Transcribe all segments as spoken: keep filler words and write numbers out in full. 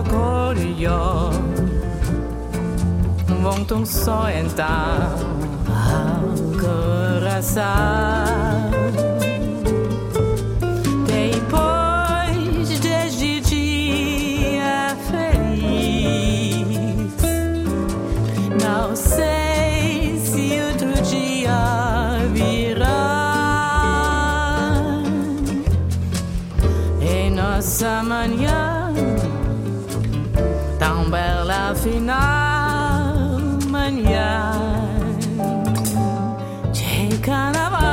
accordion vão tão só entrar ao coração. Depois deste dia feliz, não sei se outro dia virá. Em nossa manhã tão bela afinal, manhã de carnaval.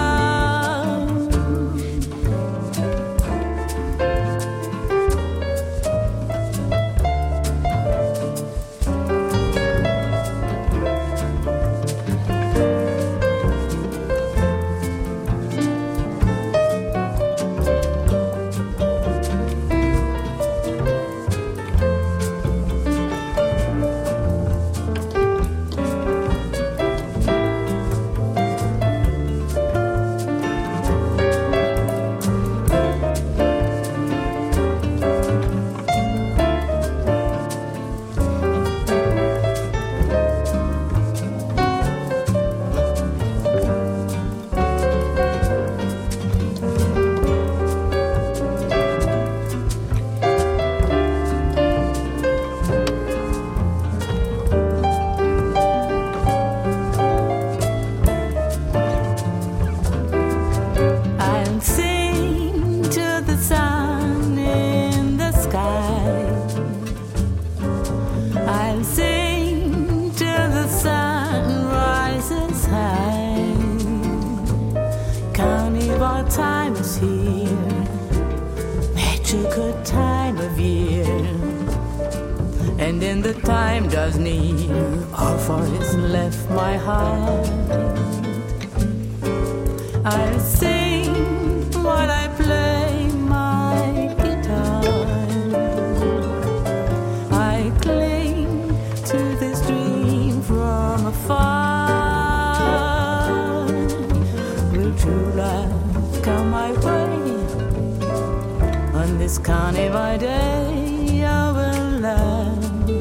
Time is here, magical time of year, and in the time does near, all for is left my heart. I sing while I play my guitar. I cling to this dream from afar. Will true love come my way on this carnival day? I will love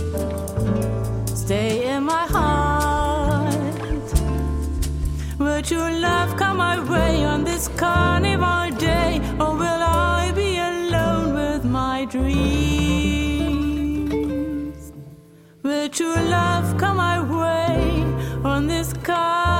stay in my heart. Would your love come my way on this carnival day, or will I be alone with my dreams? Would your love come my way on this carnival